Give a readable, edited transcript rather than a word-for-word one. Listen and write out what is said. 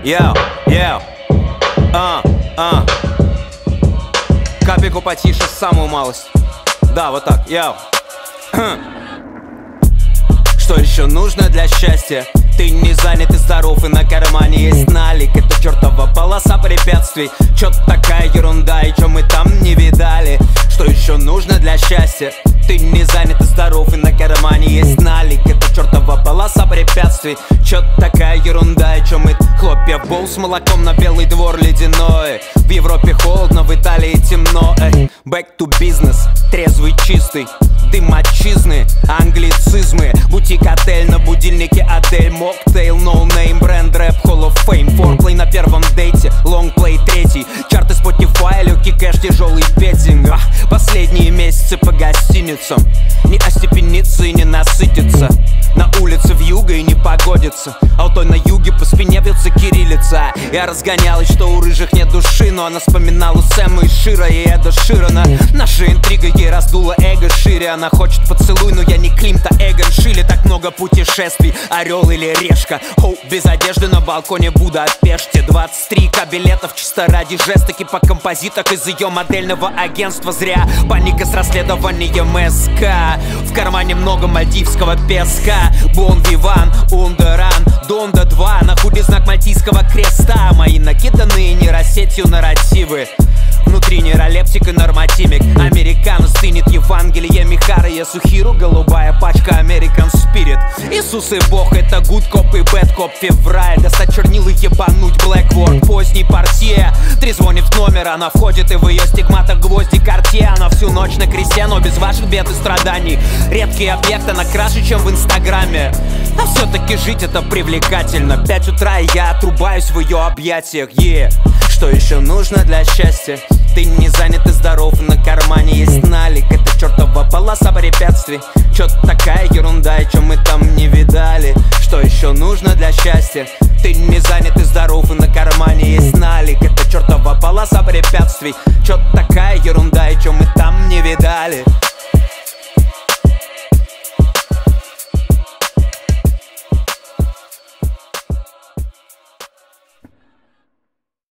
Йоу, йоу, капельку потише, самую малость. Да, вот так, йоу. Что еще нужно для счастья? Ты не занят и здоров, и на кармане есть налик. Это чертова полоса препятствий. Чё-то такая ерунда, и чё мы там не видали. Что еще нужно для счастья? Ты не занят и здоров, и на кармане есть налик. Это чертова полоса препятствий. Чё-то такая ерунда, и чё мы... Хлопья в боул с молоком на Белый двор ледяной. В Европе холодно, в Италии темно. Back to business, трезвый, чистый. Дым отчизны, англицизмы. Бутик, отель, на будильнике Адель. Моктейл, ноунейм, бренд, рэп, Hall of Fame. Форплей на первом дейте, лонгплей третий. Чарты Spotify, легкий кэш, тяжелый петинг. Последние месяцы по гостиницам. Не остепениться и не насытиться. На улице вьюга и не погодится. А у той на юге по спине бьется кириллица. Я разгонялась, что у рыжих нет души, но она вспоминала Сэма и Шира и Эда Ширана. Наша интрига ей раздула эго шире. Она хочет поцелуй, но я не Климт, а Эгон Шиле. Так много путешествий, орел или решка. Хоу, без одежды на балконе Будапеште. 23к билетов чисто ради жесток и по композитах из ее модельного агентства. Зря паника с расследованием СК. В кармане много мальдивского песка. Бон Виван, Ундеран, Донда 2. На худе знак мальтийского креста. Мои накиданные нейросетью нарративы. Внутри нейролептик и нормативик. Американо стынет Евангелие Михара Ясухиру. Голубая пачка American Spirit. Иисус и Бог, это good cop и bad cop. Февраль, достать чернил и ебануть Blackboard. Поздний портье, трезвонит в номер. Она входит и в ее стигматах гвозди Картье. Она всю ночь на кресте, но без ваших бед и страданий. Редкий объект, она краше, чем в Инстаграме. А все-таки жить это привлекательно. 5 утра и я отрубаюсь в ее объятиях. Что еще нужно для счастья? Ты не занят и здоров, на кармане есть налик. Это чертова полоса препятствий. Чё-то такая ерунда, и чё мы там не видали. Что еще нужно для счастья? Ты не занят и здоров, и на кармане есть налик. Это чертова полоса препятствий.